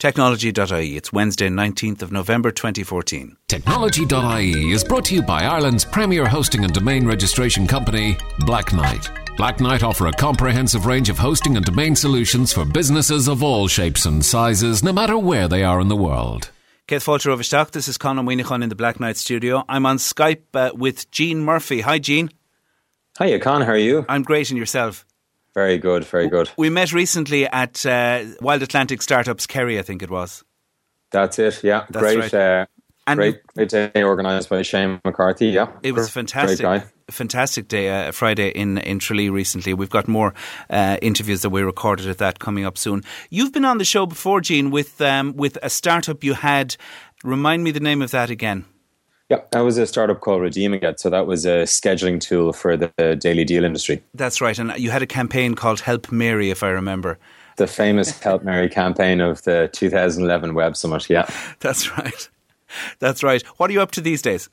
Technology.ie. It's Wednesday, 19th of November 2014. Technology.ie is brought to you by Ireland's premier hosting and domain registration company, Black Knight. Black Knight offer a comprehensive range of hosting and domain solutions for businesses of all shapes and sizes, no matter where they are in the world. Keith Fulcher Overstock, this is Conor Winnichan in the Black Knight studio. I'm on Skype with Gene Murphy. Hi, Gene. Hiya, Con. How are you? I'm great, and yourself? Very good, very good. We met recently at Wild Atlantic Startups Kerry, I think it was. That's it, yeah. That's great, right. Great day organised by Shane McCarthy, yeah. It was fantastic. Great guy. Fantastic day, Friday in Tralee recently. We've got more interviews that we recorded at that coming up soon. You've been on the show before, Gene, with a startup you had. Remind me the name of that again. Yeah, that was a startup called Redeeming-It. So that was a scheduling tool for the daily deal industry. That's right. And you had a campaign called Help Mary, if I remember. The famous Help Mary campaign of the 2011 Web Summit, yeah. That's right. That's right. What are you up to these days?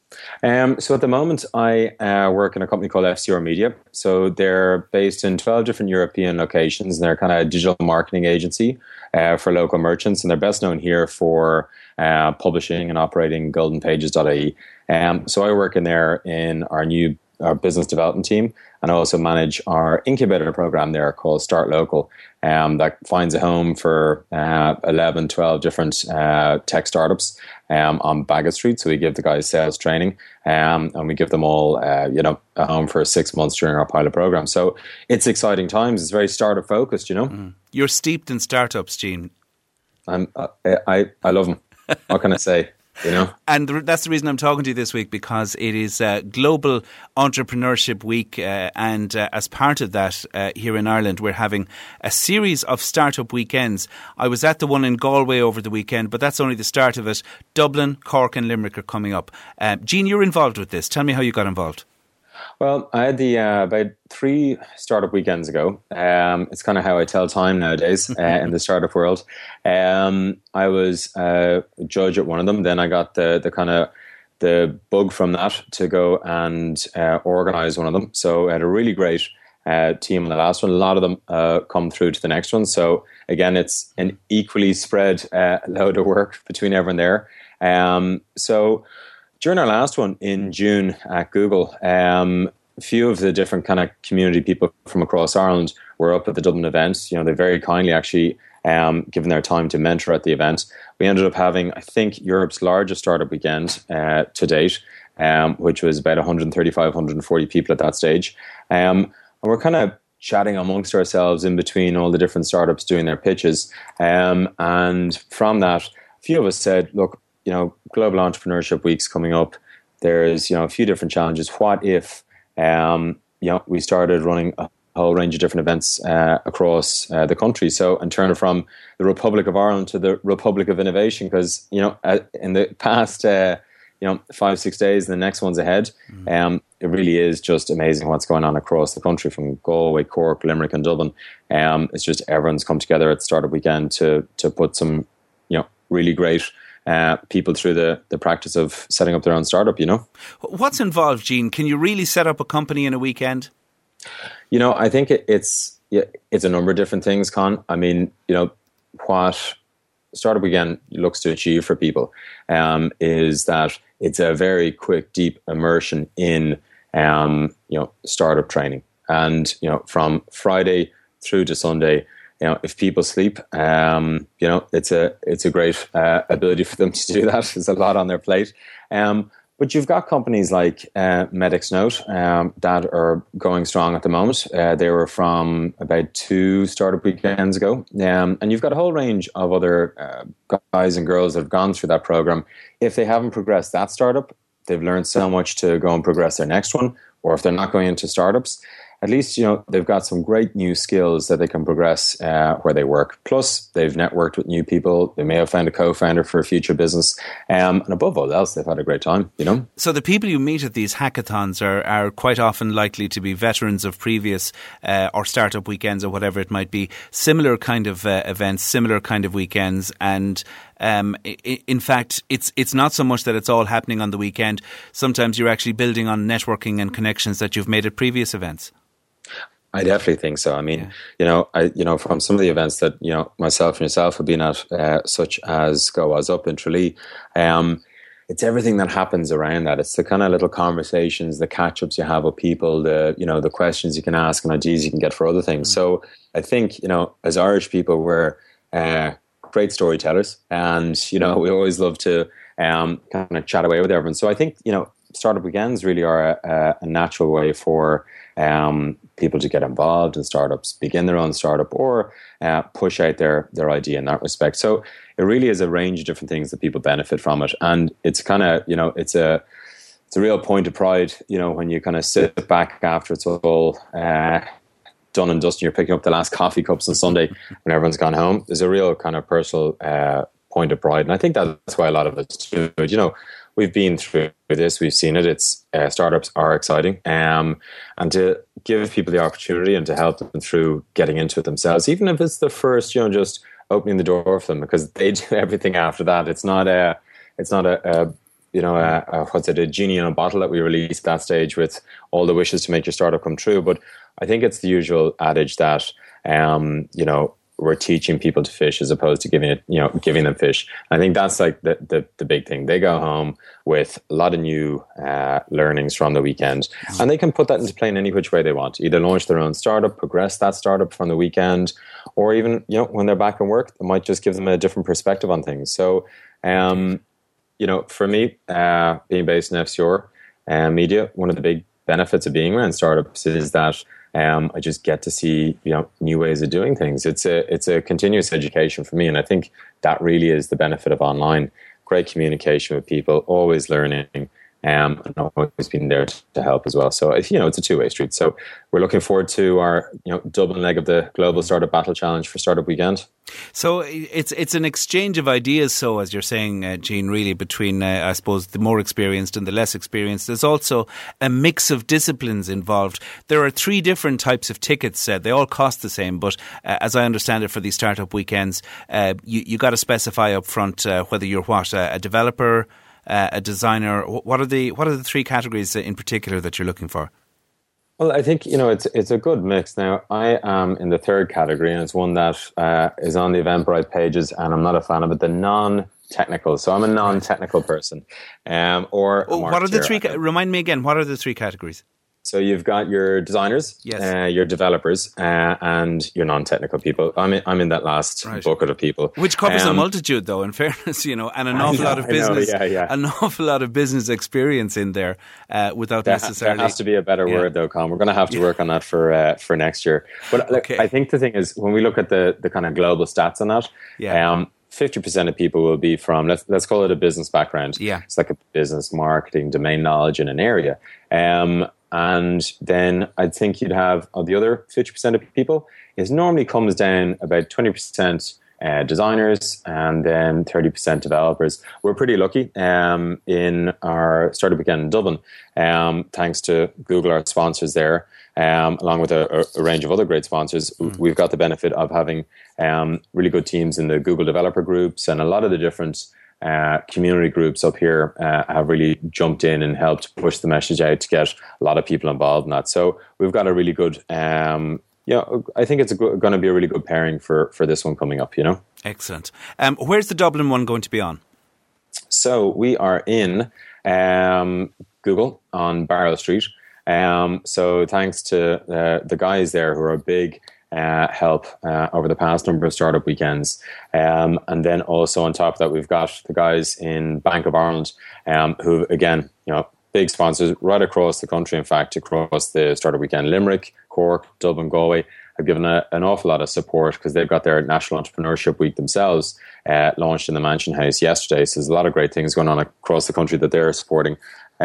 So at the moment, I work in a company called FCR Media. So they're based in 12 different European locations. And they're kind of a digital marketing agency for local merchants. And they're best known here for publishing and operating goldenpages.ie. So I work in there in our business development team, and I also manage our incubator program there called Start Local, that finds a home for 11, 12 different tech startups on Bagot Street. So we give the guys sales training, and we give them all a home for 6 months during our pilot program. So it's exciting times. It's very startup focused, You're steeped in startups, Gene. I love them. What can I say? And that's the reason I'm talking to you this week, because it is Global Entrepreneurship Week, and as part of that, here in Ireland, we're having a series of startup weekends. I was at the one in Galway over the weekend, but that's only the start of it. Dublin, Cork and Limerick are coming up. Gene, you're involved with this. Tell me how you got involved. Well, I had about 3 startup weekends ago. It's kind of how I tell time nowadays in the startup world. I was a judge at one of them. Then I got the bug from that to go and organise one of them. So I had a really great team on the last one. A lot of them come through to the next one. So again, it's an equally spread load of work between everyone there. So during our last one in June at Google, a few of the different kind of community people from across Ireland were up at the Dublin event. They very kindly actually given their time to mentor at the event. We ended up having, I think, Europe's largest startup weekend to date, which was about 135, 140 people at that stage. And we're kind of chatting amongst ourselves in between all the different startups doing their pitches. And from that, a few of us said, look, Global Entrepreneurship Week's coming up. There's, a few different challenges. What if, we started running a whole range of different events across the country? So, and turn it from the Republic of Ireland to the Republic of Innovation, because, in the past, 5-6 days, and the next one's ahead. It really is just amazing what's going on across the country, from Galway, Cork, Limerick and Dublin. It's just everyone's come together at Startup Weekend to put some, really great people through the practice of setting up their own startup, What's involved, Gene? Can you really set up a company in a weekend? I think it's a number of different things, Con. I mean, what Startup Weekend looks to achieve for people is that it's a very quick, deep immersion in, startup training. And, from Friday through to Sunday, if people sleep, it's a great ability for them to do that. There's a lot on their plate. But you've got companies like Medix Note that are going strong at the moment. They were from about 2 startup weekends ago. And you've got a whole range of other guys and girls that have gone through that program. If they haven't progressed that startup, they've learned so much to go and progress their next one. Or if they're not going into startups, at least, they've got some great new skills that they can progress where they work. Plus, they've networked with new people. They may have found a co-founder for a future business. And above all else, they've had a great time, So the people you meet at these hackathons are quite often likely to be veterans of previous or startup weekends or whatever it might be. Similar kind of events, similar kind of weekends. And in fact, it's not so much that it's all happening on the weekend. Sometimes you're actually building on networking and connections that you've made at previous events. I definitely think so. I mean, from some of the events that, myself and yourself have been at, such as Go Was Up in Tralee, it's everything that happens around that. It's the kind of little conversations, the catch-ups you have with people, the questions you can ask and ideas you can get for other things. So I think, as Irish people, we're great storytellers, and, we always love to kind of chat away with everyone. So I think, startup weekends really are a natural way for people to get involved in startups, begin their own startup, or push out their idea in that respect. So it really is a range of different things that people benefit from it. And it's kind of, it's a real point of pride, when you kind of sit back after it's all done and dusted, you're picking up the last coffee cups on Sunday when everyone's gone home. There's a real kind of personal point of pride. And I think that's why a lot of us do it. We've been through this, we've seen it. It's startups are exciting, and to give people the opportunity and to help them through getting into it themselves, even if it's the first, just opening the door for them, because they do everything after that. It's not a genie in a bottle that we release at that stage with all the wishes to make your startup come true. But I think it's the usual adage that we're teaching people to fish as opposed to giving them fish. I think that's like the big thing. They go home with a lot of new learnings from the weekend, and they can put that into play in any which way they want. Either launch their own startup, progress that startup from the weekend, or even, when they're back in work, it might just give them a different perspective on things. So, for me, being based in FCR Media, one of the big benefits of being around startups is that I just get to see, new ways of doing things. It's a continuous education for me. And I think that really is the benefit of online. Great communication with people, always learning, and always being there to help as well. So, it's a two-way street. So we're looking forward to our, Dublin leg of the Global Startup Battle Challenge for Startup Weekend. So it's an exchange of ideas, so as you're saying, Gene, really between, I suppose, the more experienced and the less experienced. There's also a mix of disciplines involved. There are 3 different types of tickets. They all cost the same, but as I understand it, for these startup weekends, you got to specify up front whether you're a developer, a designer. What are the 3 categories in particular that you're looking for? Well, I think, it's a good mix. Now, I am in the 3rd category, and it's one that is on the Eventbrite pages, and I'm not a fan of it, the non-technical. So I'm a non-technical person. What are the 3? Remind me again, what are the 3 categories? So you've got your designers, yes, your developers, and your non-technical people. I'm in that last bucket of people, which covers a multitude, though. In fairness, and an awful lot of business, an awful lot of business experience in there, without necessarily. There has to be a better word, though, Con. We're going to have to work on that for next year. But okay. I think the thing is, when we look at the kind of global stats on that, 50% of people will be from, let's call it a business background. Yeah, it's like a business, marketing, domain knowledge in an area. And then I think you'd have the other 50% of people is normally comes down about 20% designers and then 30% developers. We're pretty lucky in our startup weekend in Dublin, thanks to Google, our sponsors there, along with a range of other great sponsors. We've got the benefit of having really good teams in the Google developer groups, and a lot of the different community groups up here have really jumped in and helped push the message out to get a lot of people involved in that. So we've got a really good, I think it's going to be a really good pairing for this one coming up, Excellent. Where's the Dublin one going to be on? So we are in Google on Barrow Street. So thanks to the guys there who are big help over the past number of startup weekends. And then also on top of that, we've got the guys in Bank of Ireland who, again, big sponsors right across the country, in fact, across the startup weekend. Limerick, Cork, Dublin, Galway have given an awful lot of support because they've got their National Entrepreneurship Week themselves launched in the Mansion House yesterday. So there's a lot of great things going on across the country that they're supporting.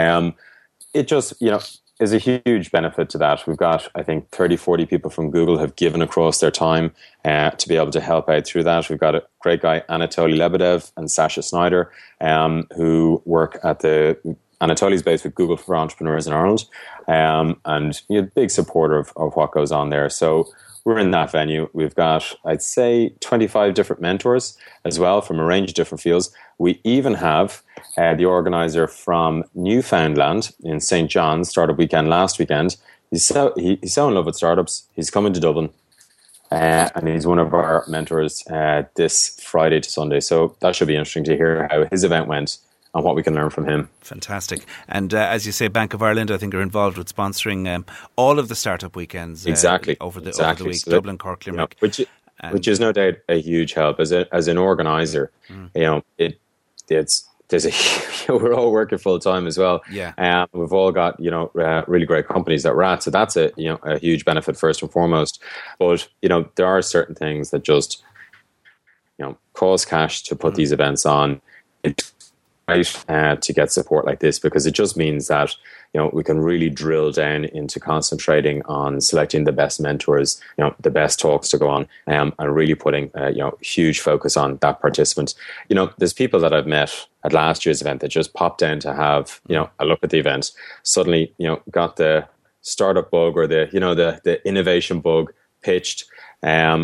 It just, is a huge benefit to that. We've got, I think, 30, 40 people from Google have given across their time to be able to help out through that. We've got a great guy, Anatoly Lebedev and Sasha Snyder, who work at Anatoly's based with Google for Entrepreneurs in Ireland, and a big supporter of what goes on there. So we're in that venue. We've got, I'd say, 25 different mentors as well from a range of different fields. We even have the organizer from Newfoundland in St. John's startup weekend last weekend he's so in love with startups. He's coming to Dublin. And he's one of our mentors this Friday to Sunday. So that should be interesting to hear how his event went and what we can learn from him. Fantastic. And as you say, Bank of Ireland, I think, are involved with sponsoring all of the startup weekends over the week, so Dublin, Cork, Limerick. Which is no doubt a huge help. As an organiser, we're all working full time as well. Yeah. We've all got really great companies that we're at, so that's a huge benefit first and foremost. But there are certain things that just cost cash to put these events on. It's right to get support like this, because it just means that we can really drill down into concentrating on selecting the best mentors, the best talks to go on, and really putting huge focus on that participant. There's people that I've met at last year's event that just popped down to have a look at the event, suddenly got the startup bug or the innovation bug pitched, and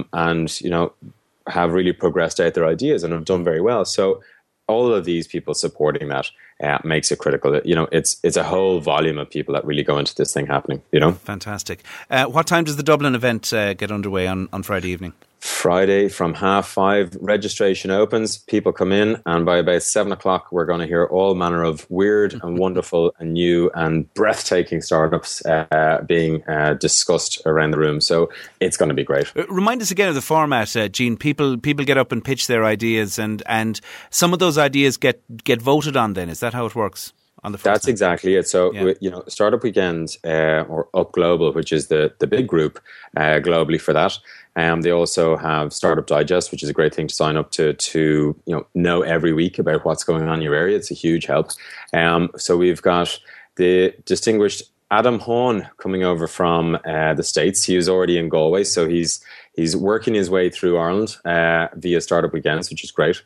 have really progressed out their ideas and have done very well. So all of these people supporting that makes it critical. It's a whole volume of people that really go into this thing happening. Fantastic. What time does the Dublin event get underway on Friday evening? Friday from 5:30, registration opens, people come in, and by about 7 o'clock we're going to hear all manner of weird and wonderful and new and breathtaking startups being discussed around the room. So it's going to be great. Remind us again of the format, Gene. People get up and pitch their ideas, and some of those ideas get voted on then. Is that how it works? That's exactly it. So, Startup Weekend or Up Global, which is the big group globally for that. They also have Startup Digest, which is a great thing to sign up to know every week about what's going on in your area. It's a huge help. So we've got the distinguished Adam Hawn coming over from the States. He was already in Galway, so he's working his way through Ireland via Startup Weekends, which is great.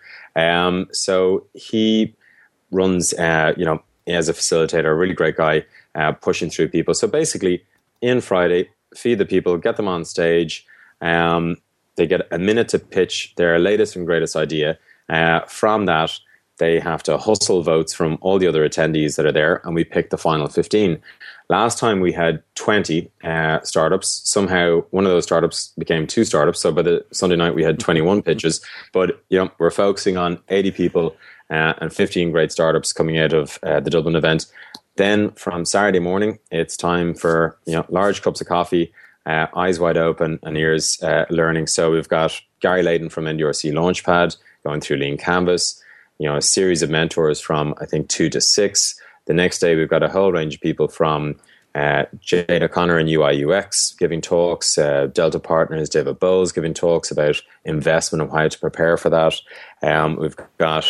So he runs, as a facilitator, a really great guy, pushing through people. So basically, in Friday, feed the people, get them on stage. They get a minute to pitch their latest and greatest idea. From that, they have to hustle votes from all the other attendees that are there, and we pick the final 15. Last time we had 20 startups. Somehow one of those startups became 2 startups. So by the Sunday night, we had 21 pitches. But we're focusing on 80 people and 15 great startups coming out of the Dublin event. Then from Saturday morning, it's time for large cups of coffee, eyes wide open and ears learning. So we've got Gary Layden from NDRC Launchpad going through Lean Canvas, a series of mentors from, I think, 2 to 6. The next day, we've got a whole range of people from Jade O'Connor and UI UX giving talks, Delta Partners, David Bowles giving talks about investment and how to prepare for that. We've got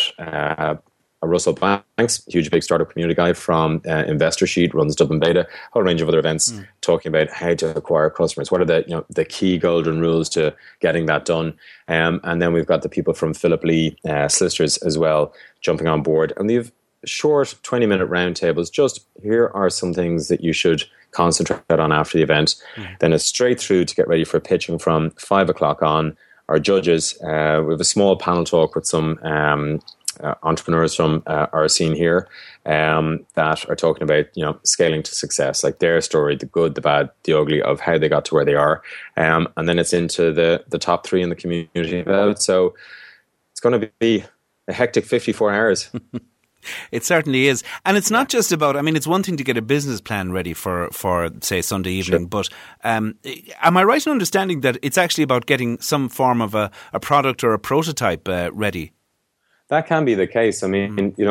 Russell Banks, huge big startup community guy from Investor Sheet, runs Dublin Beta, a whole range of other events talking about how to acquire customers. What are the key golden rules to getting that done? And then we've got the people from Philip Lee Solicitors as well jumping on board. And we've short 20-minute roundtables. Just here are some things that you should concentrate on after the event. Then it's straight through to get ready for pitching from 5 o'clock on. Our judges, we have a small panel talk with some entrepreneurs from our scene here that are talking about scaling to success, like their story, the good, the bad, the ugly of how they got to where they are. And then it's into the top 3 in the community about it. So it's going to be a hectic 54 hours. It certainly is. And it's not just about, it's one thing to get a business plan ready for say, Sunday evening, but am I right in understanding that it's actually about getting some form of a product or a prototype ready? That can be the case. I've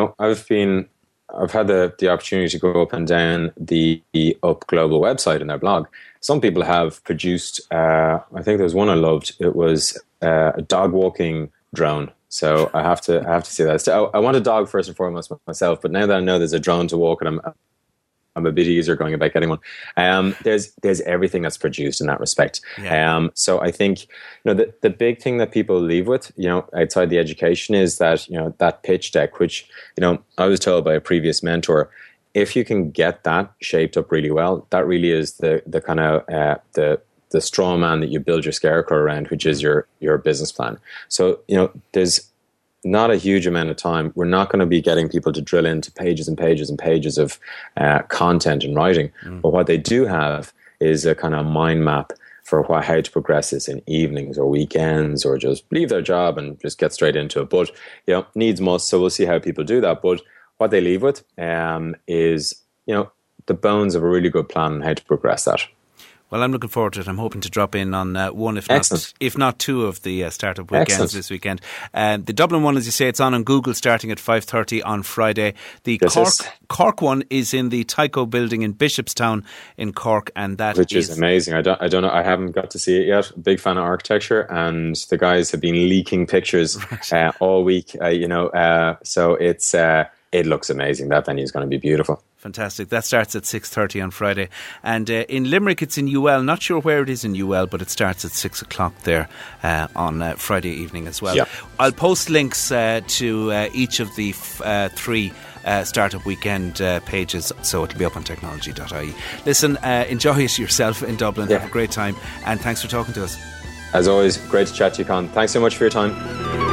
had the opportunity to go up and down the Up Global website and their blog. Some people have produced, I think there was one I loved. It was a dog walking drone. So I have to see that. So I want a dog first and foremost myself, but now that I know there's a drone to walk, and I'm a bit easier going about getting one. There's everything that's produced in that respect. Yeah. So I think the big thing that people leave with, outside the education, is that that pitch deck, which I was told by a previous mentor, if you can get that shaped up really well, that really is the kind of the straw man that you build your scarecrow around, which is your business plan. So, there's not a huge amount of time. We're not going to be getting people to drill into pages and pages and pages of content and writing. But what they do have is a kind of mind map for how to progress this in evenings or weekends, or just leave their job and just get straight into it. But, needs must. So we'll see how people do that. But what they leave with is, the bones of a really good plan on how to progress that. Well, I'm looking forward to it. I'm hoping to drop in on one, if not two of the startup weekends this weekend. The Dublin one, as you say, it's on Google starting at 5:30 on Friday. The Cork one is in the Tyco building in Bishopstown in Cork, and which is amazing. I don't know. I haven't got to see it yet. Big fan of architecture, and the guys have been leaking pictures all week. So it's. It looks amazing. That venue is going to be beautiful. Fantastic. That starts at 6:30 on Friday. And in Limerick, it's in UL. Not sure where it is in UL, but it starts at 6 o'clock there on Friday evening as well. Yeah. I'll post links to each of the three Startup Weekend pages, so it'll be up on technology.ie. Listen, enjoy it yourself in Dublin. Have a great time. And thanks for talking to us. As always, great to chat to you, Con. Thanks so much for your time.